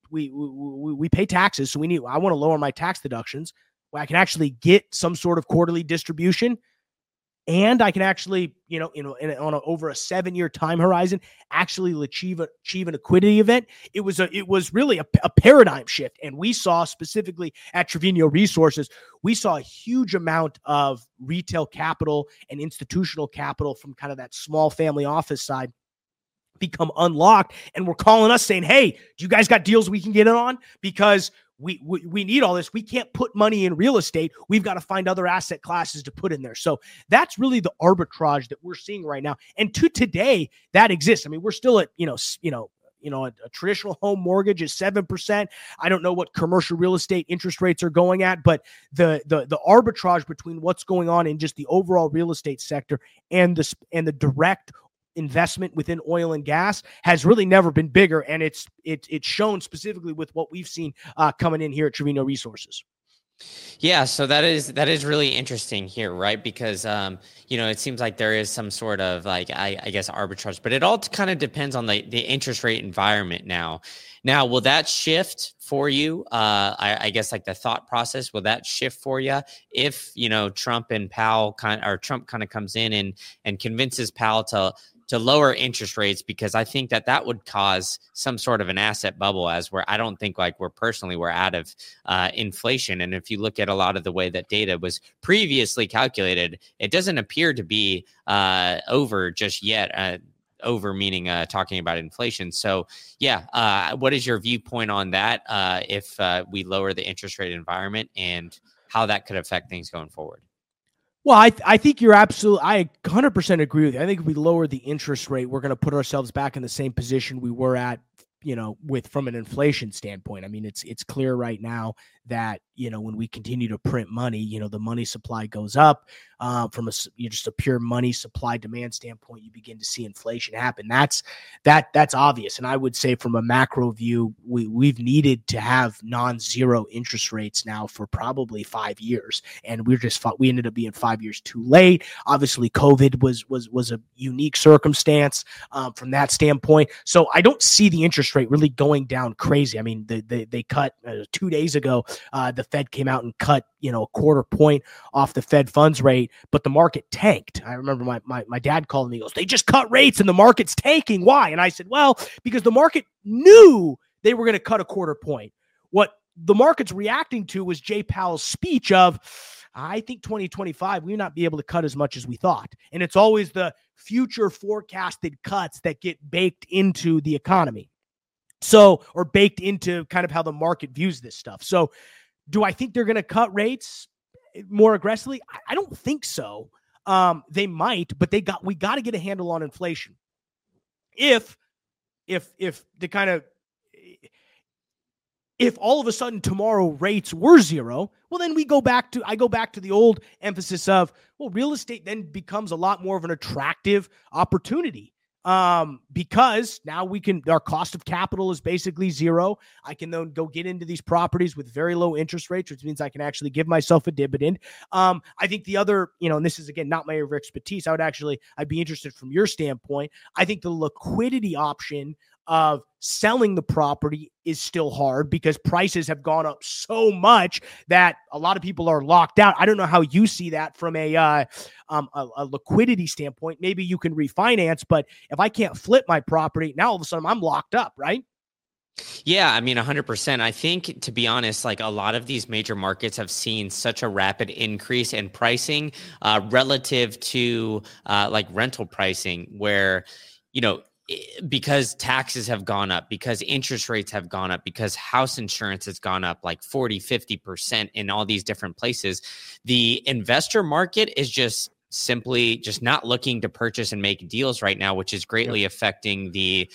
pay taxes, so I want to lower my tax deductions where I can actually get some sort of quarterly distribution. And I can actually, over a 7-year time horizon, actually achieve an liquidity event. It was really a paradigm shift. And we saw specifically at Trevino Resources, we saw a huge amount of retail capital and institutional capital from kind of that small family office side become unlocked. And we're calling us saying, hey, do you guys got deals we can get in on? Because we need all this. We can't put money in real estate. We've got to find other asset classes to put in there. So that's really the arbitrage that we're seeing right now. And to today, that exists. I mean, we're still at, a traditional home mortgage is 7%. I don't know what commercial real estate interest rates are going at, but the arbitrage between what's going on in just the overall real estate sector and the direct investment within oil and gas has really never been bigger, and it's shown specifically with what we've seen coming in here at Trevino Resources. Yeah, so that is really interesting here, right? Because it seems like there is some sort of I guess arbitrage, but it all kind of depends on the interest rate environment now. Now, will that shift for you? I guess the thought process, will that shift for you if Trump and Powell Trump kind of comes in and convinces Powell to lower interest rates, because I think that would cause some sort of an asset bubble, I don't think we're out of inflation. And if you look at a lot of the way that data was previously calculated, it doesn't appear to be over just yet. Over meaning talking about inflation. So yeah, what is your viewpoint on that if we lower the interest rate environment and how that could affect things going forward? Well, I think you're absolutely, I 100% agree with you. I think if we lower the interest rate, we're going to put ourselves back in the same position we were at, from an inflation standpoint. I mean, it's clear right now that, when we continue to print money, the money supply goes up. From just a pure money supply demand standpoint, you begin to see inflation happen. That's obvious. And I would say from a macro view, we've needed to have non-zero interest rates now for probably 5 years. And we ended up being 5 years too late. Obviously, COVID was a unique circumstance from that standpoint. So I don't see the interest rate really going down crazy. I mean, they cut 2 days ago, the Fed came out and cut, a quarter point off the Fed funds rate. but the market tanked. I remember my dad called me, he goes, they just cut rates and the market's tanking. Why? And I said, well, because the market knew they were going to cut a quarter point. What the market's reacting to was Jay Powell's speech of, I think 2025, we may not be able to cut as much as we thought. And it's always the future forecasted cuts that get baked into the economy. So, or baked into kind of how the market views this stuff. So do I think they're going to cut rates more aggressively? I don't think so. They might, but we got to get a handle on inflation. If all of a sudden tomorrow rates were zero, well, then I go back to the old emphasis of, well, real estate then becomes a lot more of an attractive opportunity. Because now our cost of capital is basically zero. I can then go get into these properties with very low interest rates, which means I can actually give myself a dividend. I think the other, and this is again, not my area of expertise. I'd be interested from your standpoint. I think the liquidity option of selling the property is still hard because prices have gone up so much that a lot of people are locked out. I don't know how you see that from a liquidity standpoint. Maybe you can refinance, but if I can't flip my property, now all of a sudden I'm locked up, right? Yeah, I mean, 100%. I think, to be honest, like a lot of these major markets have seen such a rapid increase in pricing relative to like rental pricing where, because taxes have gone up, because interest rates have gone up, because house insurance has gone up like 40-50% in all these different places, the investor market is just simply just not looking to purchase and make deals right now, which is greatly affecting the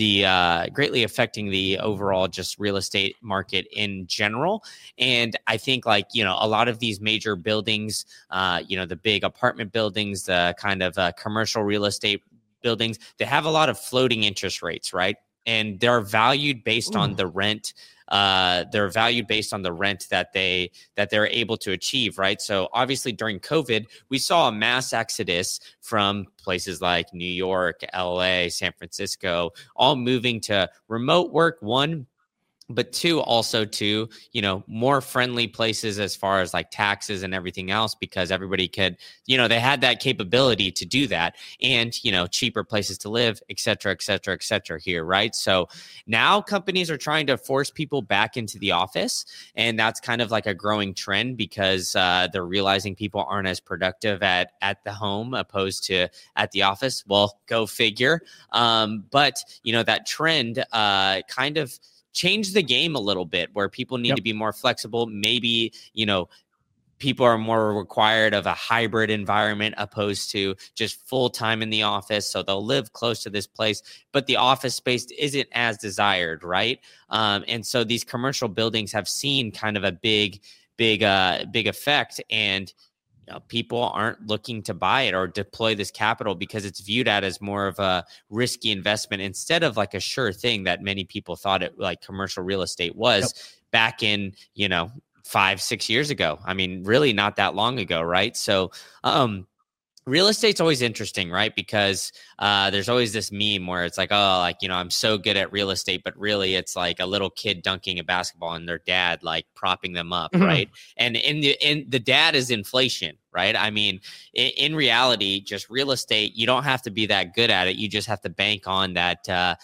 overall just real estate market in general. And I think a lot of these major buildings, the big apartment buildings, the kind of commercial real estate buildings, they have a lot of floating interest rates, right? And they're valued based on the rent. They're valued based on the rent that they're able to achieve, right? So obviously during COVID, we saw a mass exodus from places like New York, LA, San Francisco, all moving to remote work, one, but two, also to, more friendly places as far as like taxes and everything else, because everybody could, they had that capability to do that and, cheaper places to live, et cetera, here, right? So now companies are trying to force people back into the office. And that's kind of like a growing trend because they're realizing people aren't as productive at the home opposed to at the office. Well, go figure. But, that trend kind of change the game a little bit where people need to be more flexible. Maybe, people are more required of a hybrid environment opposed to just full time in the office. So they'll live close to this place, but the office space isn't as desired. Right. And so these commercial buildings have seen kind of a big effect, and people aren't looking to buy it or deploy this capital because it's viewed as more of a risky investment instead of like a sure thing that many people thought it like commercial real estate was back in, 5-6 years ago. I mean, really not that long ago. Right. So, real estate's always interesting, right? Because there's always this meme where it's like, I'm so good at real estate, but really it's like a little kid dunking a basketball and their dad like propping them up, right? And in the dad is inflation, right? I mean, in reality, just real estate, you don't have to be that good at it. You just have to bank on that, that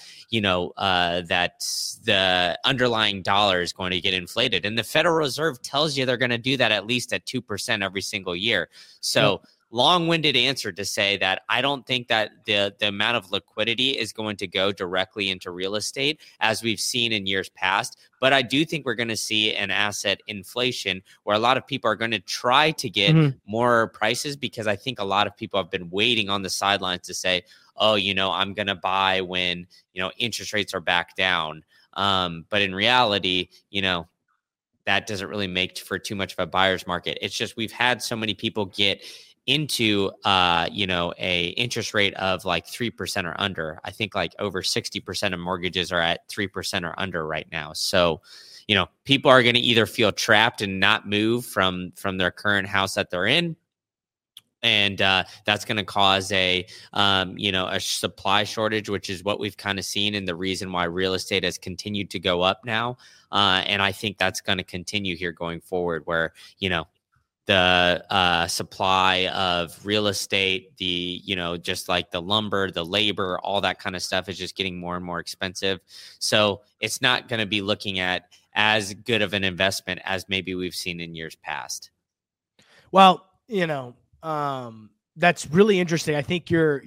the underlying dollar is going to get inflated. And the Federal Reserve tells you they're going to do that at least at 2% every single year. So long-winded answer to say that I don't think that the amount of liquidity is going to go directly into real estate as we've seen in years past. But I do think we're going to see an asset inflation where a lot of people are going to try to get more prices, because I think a lot of people have been waiting on the sidelines to say, I'm going to buy when, interest rates are back down. But in reality, that doesn't really make for too much of a buyer's market. It's just we've had so many people get into a interest rate of like 3% or under. I think like over 60% of mortgages are at 3% or under right now. So, people are going to either feel trapped and not move from their current house that they're in. And that's going to cause a supply shortage, which is what we've kind of seen, and the reason why real estate has continued to go up now. And I think that's going to continue here going forward, where, the supply of real estate, the, just like the lumber, the labor, all that kind of stuff is just getting more and more expensive. So it's not going to be looking at as good of an investment as maybe we've seen in years past. Well, that's really interesting. I think your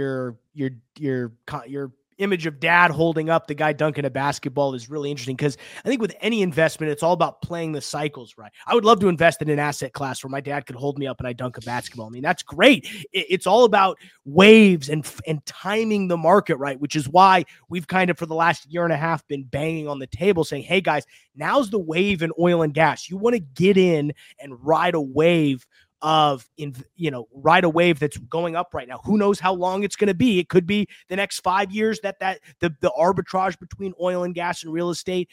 image of dad holding up the guy dunking a basketball is really interesting, because I think with any investment, it's all about playing the cycles right. I would love to invest in an asset class where my dad could hold me up and I dunk a basketball. I mean, that's great. It's all about waves and timing the market right, which is why we've kind of for the last year and a half been banging on the table saying, hey guys, now's the wave in oil and gas. You want to get in and ride a wave ride a wave that's going up right now. Who knows how long it's going to be? It could be the next 5 years that the arbitrage between oil and gas and real estate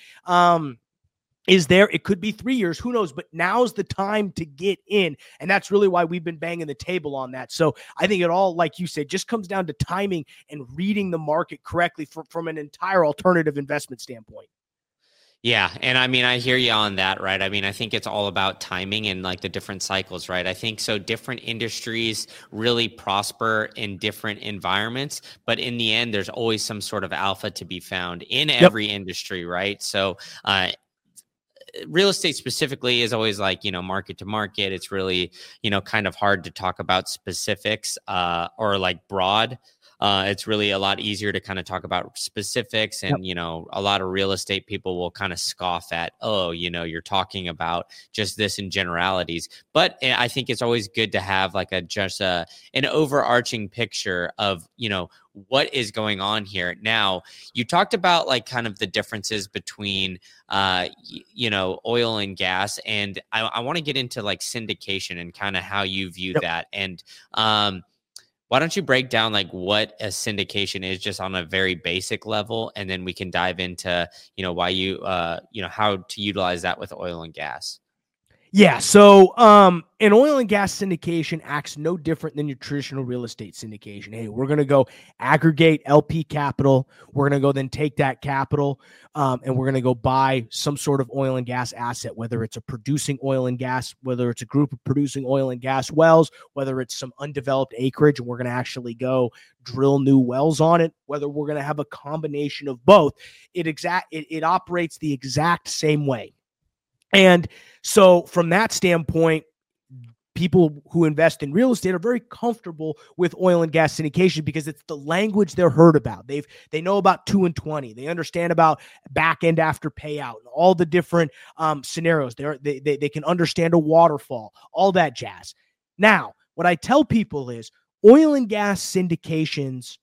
is there. It could be 3 years. Who knows? But now's the time to get in. And that's really why we've been banging the table on that. So I think it all, like you said, just comes down to timing and reading the market correctly from an entire alternative investment standpoint. Yeah. And I mean, I hear you on that, right? I mean, I think it's all about timing and like the different cycles, right? I think so different industries really prosper in different environments, but in the end, there's always some sort of alpha to be found in every industry, right? So, real estate specifically is always like, market to market. It's really, kind of hard to talk about specifics, or like broad. It's really a lot easier to kind of talk about specifics, and, a lot of real estate people will kind of scoff at, oh, you're talking about just this in generalities. But I think it's always good to have like an overarching picture of, what is going on here. Now, you talked about like kind of the differences between, oil and gas. And I want to get into like syndication and kind of how you view that. And, why don't you break down like what a syndication is just on a very basic level, and then we can dive into, why how to utilize that with oil and gas. Yeah. So an oil and gas syndication acts no different than your traditional real estate syndication. Hey, we're going to go aggregate LP capital. We're going to go then take that capital and we're going to go buy some sort of oil and gas asset, whether it's a producing oil and gas, whether it's a group of producing oil and gas wells, whether it's some undeveloped acreage and we're going to actually go drill new wells on it, whether we're going to have a combination of both. It operates the exact same way. And so from that standpoint, people who invest in real estate are very comfortable with oil and gas syndication because it's the language they're heard about. They know about 2 and 20. They understand about back end after payout and all the different scenarios. They can understand a waterfall, all that jazz. Now, what I tell people is oil and gas syndications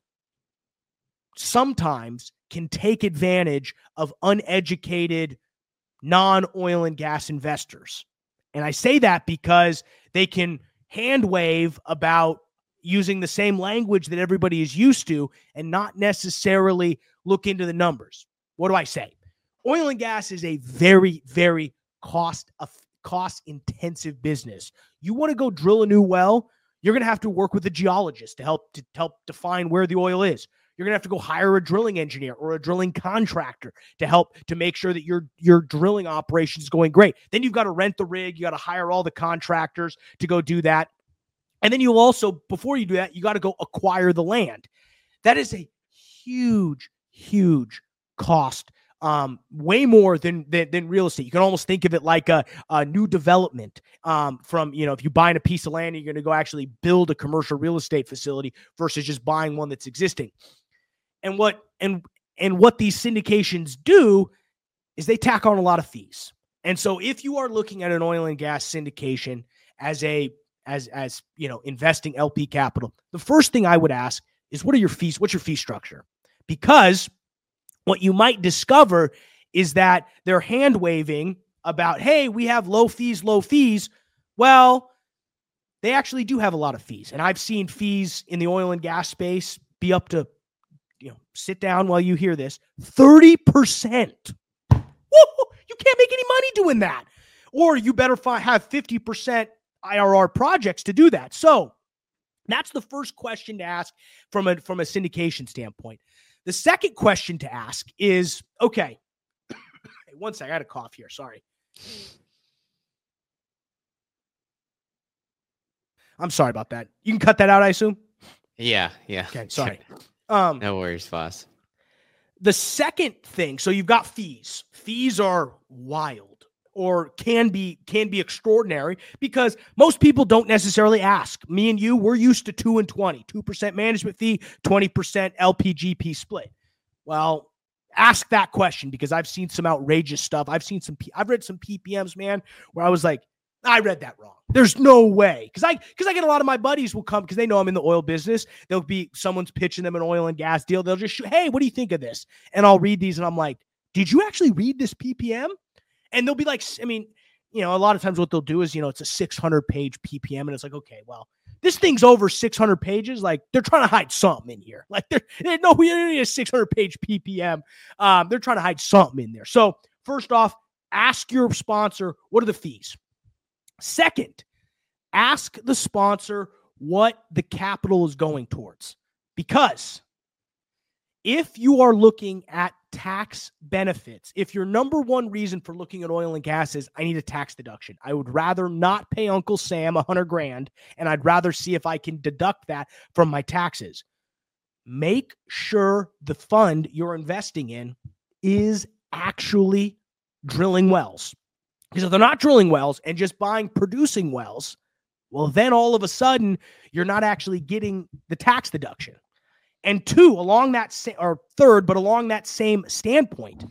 sometimes can take advantage of uneducated non-oil and gas investors. And I say that because they can hand wave about using the same language that everybody is used to and not necessarily look into the numbers. What do I say? Oil and gas is a very, very cost-intensive business. You want to go drill a new well, you're going to have to work with a geologist to help define where the oil is. You're going to have to go hire a drilling engineer or a drilling contractor to help to make sure that your drilling operation is going great. Then you've got to rent the rig. You got to hire all the contractors to go do that. And then you also, before you do that, you got to go acquire the land. That is a huge, huge cost. Way more than real estate. You can almost think of it like a new development from, if you're buying a piece of land, you're going to go actually build a commercial real estate facility versus just buying one that's existing. And what these syndications do is they tack on a lot of fees. And so if you are looking at an oil and gas syndication as investing LP capital, the first thing I would ask is, what are your fees? What's your fee structure? Because what you might discover is that they're hand waving about, hey, we have low fees. Well, they actually do have a lot of fees. And I've seen fees in the oil and gas space be up to, sit down while you hear this, 30%. Woo! You can't make any money doing that. Or you better have 50% IRR projects to do that. So that's the first question to ask from a syndication standpoint. The second question to ask is, okay, hey, one sec, I got a cough here. Sorry. I'm sorry about that. You can cut that out, I assume? Yeah. Okay, sorry. No worries, boss. The second thing, so you've got fees. Fees are wild, or can be extraordinary, because most people don't necessarily ask. Me and you, we're used to 2 and 20, 2% management fee, 20% LPGP split. Well, ask that question, because I've seen some outrageous stuff. I've read some PPMs, man, where I was like, I read that wrong. There's no way. Because I get a lot of my buddies will come because they know I'm in the oil business. Someone's pitching them an oil and gas deal. They'll just shoot, hey, what do you think of this? And I'll read these and I'm like, did you actually read this PPM? And they'll be like, I mean, a lot of times what they'll do is, it's a 600-page PPM. And it's like, okay, well, this thing's over 600 pages. Like, they're trying to hide something in here. Like, we don't need a 600-page PPM. They're trying to hide something in there. So first off, ask your sponsor, what are the fees? Second, ask the sponsor what the capital is going towards. Because if you are looking at tax benefits, if your number one reason for looking at oil and gas is I need a tax deduction, I would rather not pay Uncle Sam $100,000, and I'd rather see if I can deduct that from my taxes. Make sure the fund you're investing in is actually drilling wells. Because if they're not drilling wells and just buying producing wells, well, then all of a sudden you're not actually getting the tax deduction. And along that same standpoint,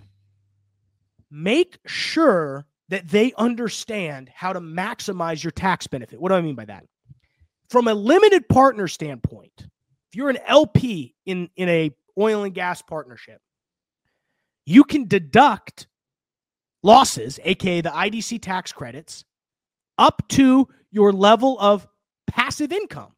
make sure that they understand how to maximize your tax benefit. What do I mean by that? From a limited partner standpoint, if you're an LP in a oil and gas partnership, you can deduct losses, aka the IDC tax credits, up to your level of passive income.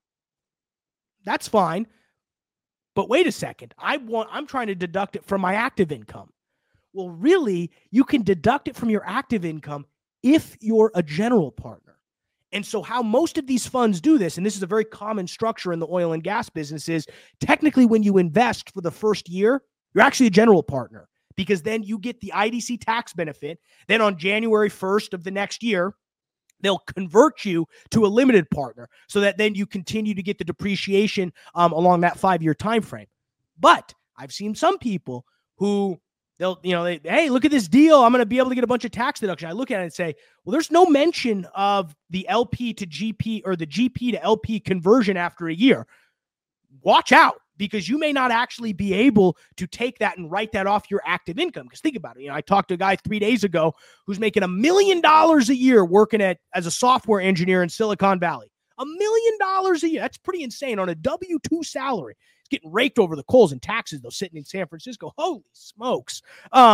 That's fine. But wait a second. I'm trying to deduct it from my active income. Well, really, you can deduct it from your active income if you're a general partner. And so how most of these funds do this, and this is a very common structure in the oil and gas business, is technically when you invest for the first year, you're actually a general partner, because then you get the IDC tax benefit. Then on January 1st of the next year, they'll convert you to a limited partner so that then you continue to get the depreciation along that 5-year time frame. But I've seen some people who hey, look at this deal. I'm going to be able to get a bunch of tax deduction. I look at it and say, well, there's no mention of the LP to GP or the GP to LP conversion after a year. Watch out, because you may not actually be able to take that and write that off your active income. Because think about it. I talked to a guy 3 days ago who's making $1 million a year working as a software engineer in Silicon Valley. $1 million a year. That's pretty insane on a W-2 salary. He's getting raked over the coals in taxes, though, sitting in San Francisco. Holy smokes.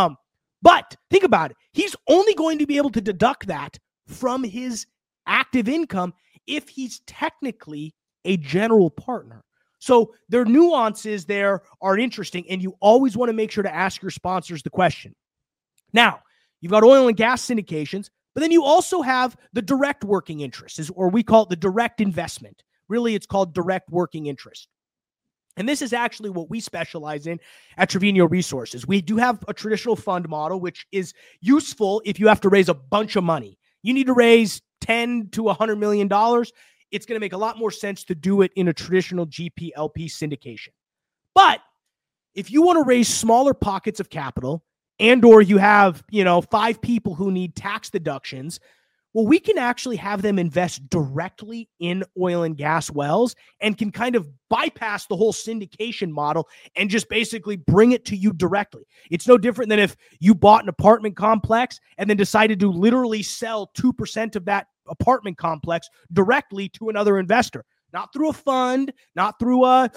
But think about it. He's only going to be able to deduct that from his active income if he's technically a general partner. So their nuances there are interesting, and you always want to make sure to ask your sponsors the question. Now, you've got oil and gas syndications, but then you also have the direct working interest, or we call it the direct investment. Really, it's called direct working interest. And this is actually what we specialize in at Trevino Resources. We do have a traditional fund model, which is useful if you have to raise a bunch of money. You need to raise $10 to $100 million. It's going to make a lot more sense to do it in a traditional GP-LP syndication. But if you want to raise smaller pockets of capital, and or you have, 5 people who need tax deductions, well, we can actually have them invest directly in oil and gas wells and can kind of bypass the whole syndication model and just basically bring it to you directly. It's no different than if you bought an apartment complex and then decided to literally sell 2% of that apartment complex directly to another investor. Not through a fund, not through an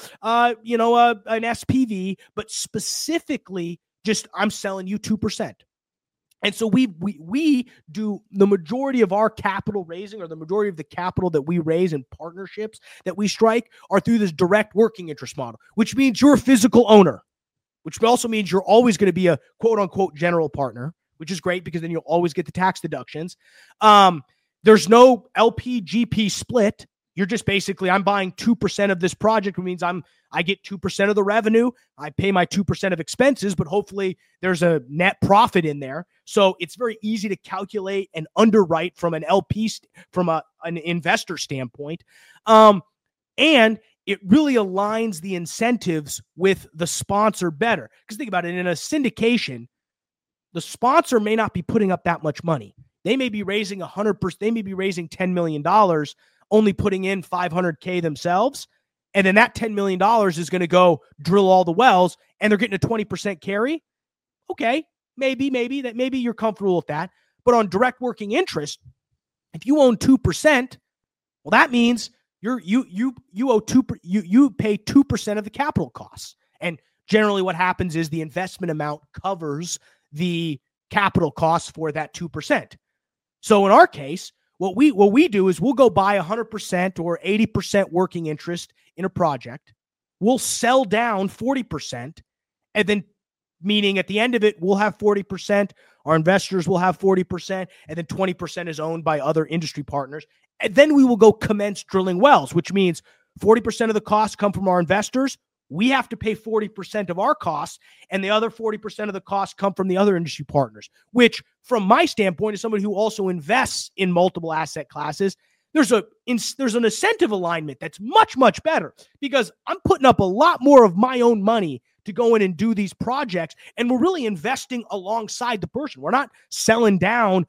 SPV, but specifically just I'm selling you 2%. And so we do the majority of our capital raising, or the majority of the capital that we raise in partnerships that we strike, are through this direct working interest model, which means you're a physical owner, which also means you're always going to be a quote unquote general partner, which is great because then you'll always get the tax deductions. There's no LP GP split. You're just basically, I'm buying 2% of this project, which means I get 2% of the revenue. I pay my 2% of expenses, but hopefully there's a net profit in there. So it's very easy to calculate and underwrite from an LP, from an investor standpoint. And it really aligns the incentives with the sponsor better. Because think about it, in a syndication, the sponsor may not be putting up that much money. They may be raising 100%. They may be raising $10 million, only putting in $500K themselves. And then that $10 million is going to go drill all the wells, and they're getting a 20% carry. Okay, maybe you're comfortable with that. But on direct working interest, if you own 2%, well, that means you pay 2% of the capital costs. And generally what happens is the investment amount covers the capital costs for that 2%. So in our case, what we do is we'll go buy 100% or 80% working interest in a project. We'll sell down 40%, and then meaning at the end of it, we'll have 40%, our investors will have 40%, and then 20% is owned by other industry partners. And then we will go commence drilling wells, which means 40% of the costs come from our investors. We have to pay 40% of our costs, and the other 40% of the costs come from the other industry partners, which from my standpoint, as somebody who also invests in multiple asset classes, there's an incentive alignment that's much, much better, because I'm putting up a lot more of my own money to go in and do these projects, and we're really investing alongside the person. We're not selling down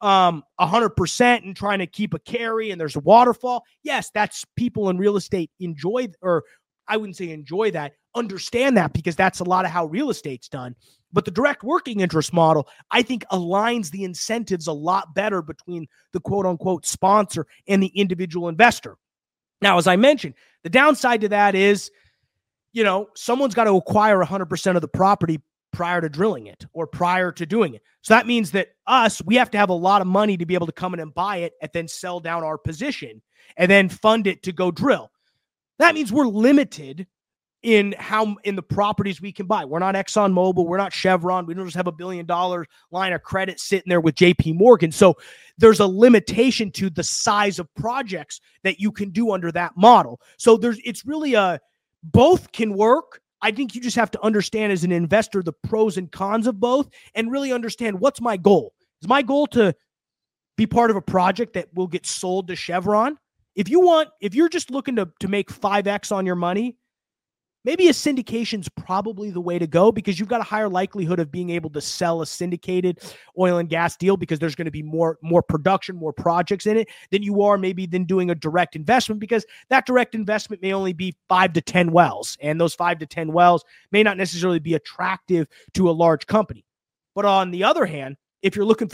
100% and trying to keep a carry and there's a waterfall. Yes, that's people in real estate enjoy, or I wouldn't say enjoy that, understand that, because that's a lot of how real estate's done. But the direct working interest model, I think, aligns the incentives a lot better between the quote unquote sponsor and the individual investor. Now, as I mentioned, the downside to that is, someone's got to acquire 100% of the property prior to drilling it or prior to doing it. So that means that we have to have a lot of money to be able to come in and buy it and then sell down our position and then fund it to go drill. That means we're limited in the properties we can buy. We're not ExxonMobil. We're not Chevron. We don't just have $1 billion line of credit sitting there with JP Morgan. So there's a limitation to the size of projects that you can do under that model. So it's really both can work. I think you just have to understand as an investor the pros and cons of both and really understand, what's my goal? Is my goal to be part of a project that will get sold to Chevron? If you're just looking to make 5x on your money, maybe a syndication's probably the way to go, because you've got a higher likelihood of being able to sell a syndicated oil and gas deal, because there's going to be more production, more projects in it than doing a direct investment, because that direct investment may only be 5 to 10 wells, and those 5 to 10 wells may not necessarily be attractive to a large company. But on the other hand, if you're looking to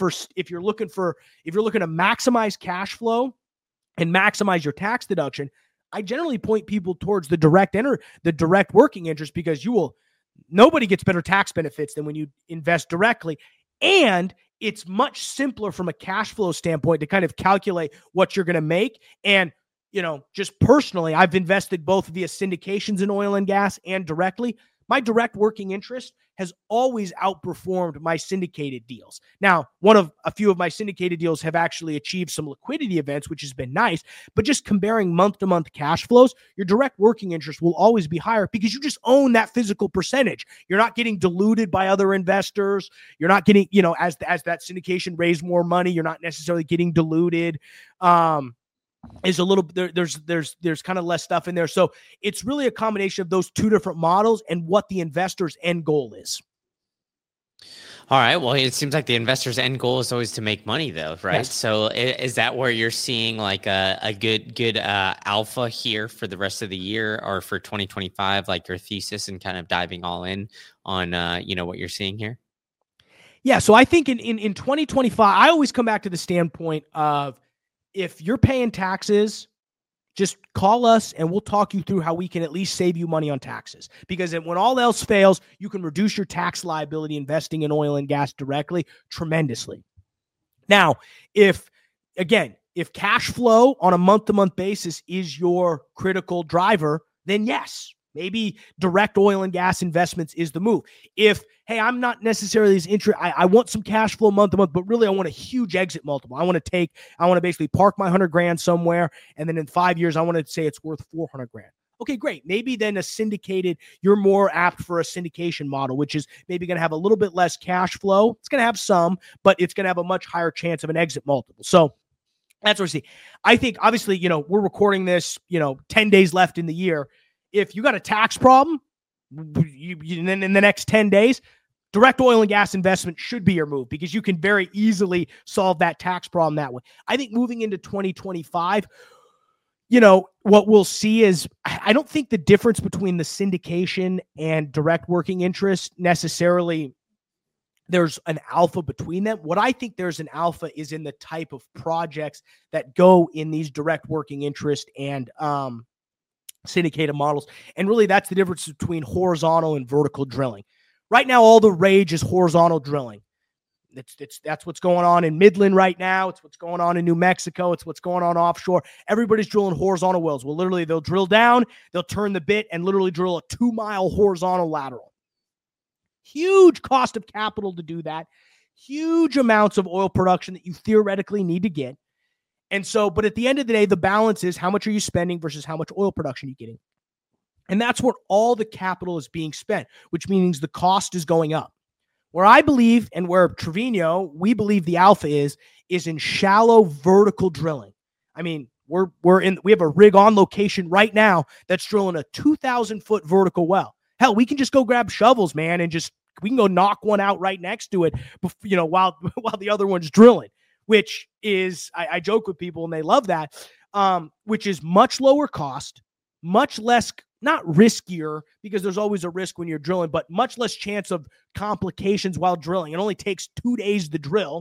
maximize cash flow and maximize your tax deduction, I generally point people towards the direct working interest, because nobody gets better tax benefits than when you invest directly. And it's much simpler from a cash flow standpoint to kind of calculate what you're going to make. And, just personally, I've invested both via syndications in oil and gas and directly. My direct working interest has always outperformed my syndicated deals. Now, a few of my syndicated deals have actually achieved some liquidity events, which has been nice, but just comparing month-to-month cash flows, your direct working interest will always be higher, because you just own that physical percentage. You're not getting diluted by other investors. You're not getting, as that syndication raised more money, you're not necessarily getting diluted. Is a little, there's kind of less stuff in there. So it's really a combination of those two different models and what the investor's end goal is. All right. Well, it seems like the investor's end goal is always to make money, though, right? Yes. So is that where you're seeing like a good alpha here for the rest of the year, or for 2025, like your thesis, and kind of diving all in on, what you're seeing here? Yeah. So I think in 2025, I always come back to the standpoint of, if you're paying taxes, just call us and we'll talk you through how we can at least save you money on taxes. Because when all else fails, you can reduce your tax liability investing in oil and gas directly tremendously. Now, if cash flow on a month-to-month basis is your critical driver, then yes, Maybe direct oil and gas investments is the move. If, hey, I'm not necessarily as interested, I want some cash flow month to month, but really I want a huge exit multiple. I want to basically park my 100 grand somewhere. And then in 5 years, I want to say it's worth 400 grand. Okay, great. Maybe then you're more apt for a syndication model, which is maybe going to have a little bit less cash flow. It's going to have some, but it's going to have a much higher chance of an exit multiple. So that's what we see. I think obviously, we're recording this, 10 days left in the year. If you got a tax problem, then in the next 10 days, direct oil and gas investment should be your move because you can very easily solve that tax problem that way. I think moving into 2025, what we'll see is I don't think the difference between the syndication and direct working interest necessarily there's an alpha between them. What I think there's an alpha is in the type of projects that go in these direct working interest and syndicated models. And really that's the difference between horizontal and vertical drilling. Right now, all the rage is horizontal drilling. That's what's going on in Midland right now. It's what's going on in New Mexico. It's what's going on offshore. Everybody's drilling horizontal wells. Well, literally they'll drill down, they'll turn the bit and literally drill a 2-mile horizontal lateral. Huge cost of capital to do that. Huge amounts of oil production that you theoretically need to get. And so, but at the end of the day, the balance is how much are you spending versus how much oil production you're getting. And that's where all the capital is being spent, which means the cost is going up. Where I believe and where Trevino, we believe the alpha is in shallow vertical drilling. I mean, we have a rig on location right now that's drilling a 2,000-foot vertical well. Hell, we can just go grab shovels, man, and we can go knock one out right next to it, while the other one's drilling. Which is, I joke with people and they love that, which is much lower cost, much less, not riskier because there's always a risk when you're drilling, but much less chance of complications while drilling. It only takes 2 days to drill.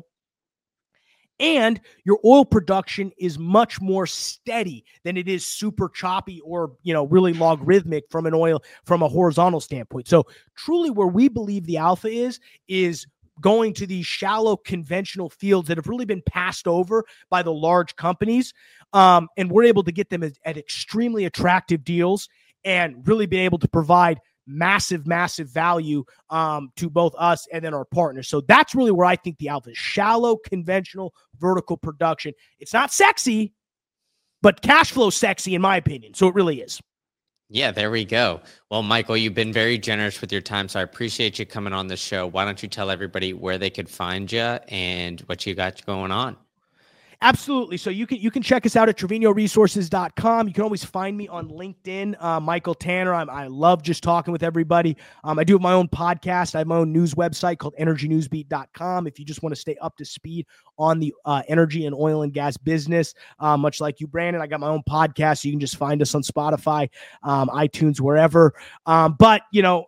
And your oil production is much more steady than it is super choppy or, really logarithmic from a horizontal standpoint. So truly where we believe the alpha is going to these shallow conventional fields that have really been passed over by the large companies. And we're able to get them at extremely attractive deals and really being able to provide massive, massive value to both us and then our partners. So that's really where I think the alpha is. Shallow, conventional, vertical production. It's not sexy, but cash flow sexy in my opinion. So it really is. Yeah, there we go. Well, Michael, you've been very generous with your time, so I appreciate you coming on the show. Why don't you tell everybody where they could find you and what you got going on? Absolutely. So you can check us out at TrevinoResources.com. You can always find me on LinkedIn, Michael Tanner. I love just talking with everybody. I do have my own podcast. I have my own news website called EnergyNewsBeat.com. If you just want to stay up to speed on the energy and oil and gas business, much like you, Brandon, I got my own podcast. So you can just find us on Spotify, iTunes, wherever. But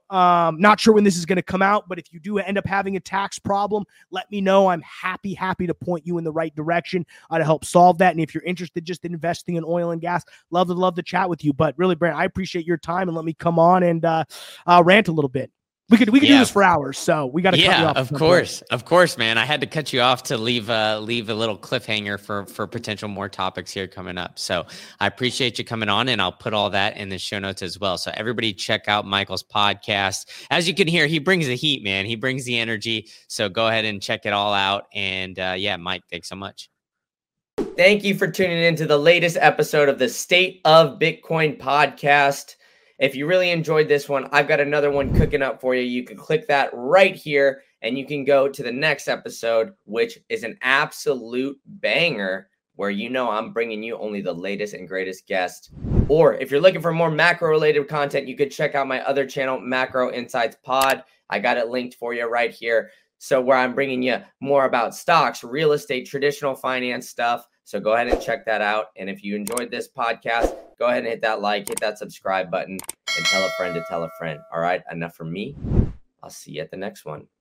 not sure when this is going to come out. But if you do end up having a tax problem, let me know. I'm happy to point you in the right direction to help solve that. And if you're interested just in investing in oil and gas, love to chat with you. But really, Brandon, I appreciate your time and let me come on and rant a little bit. We could do this for hours, so we got to cut you off. Of course, man. I had to cut you off to leave a little cliffhanger for potential more topics here coming up. So I appreciate you coming on, and I'll put all that in the show notes as well. So everybody check out Michael's podcast. As you can hear, he brings the heat, man. He brings the energy. So go ahead and check it all out. And Mike, thanks so much. Thank you for tuning in to the latest episode of the State of Bitcoin podcast. If you really enjoyed this one, I've got another one cooking up for you. You can click that right here and you can go to the next episode, which is an absolute banger where I'm bringing you only the latest and greatest guests. Or if you're looking for more macro related content, you could check out my other channel, Macro Insights Pod. I got it linked for you right here. So where I'm bringing you more about stocks, real estate, traditional finance stuff. So go ahead and check that out. And if you enjoyed this podcast, go ahead and hit that like, hit that subscribe button, and tell a friend to tell a friend. All right, enough from me. I'll see you at the next one.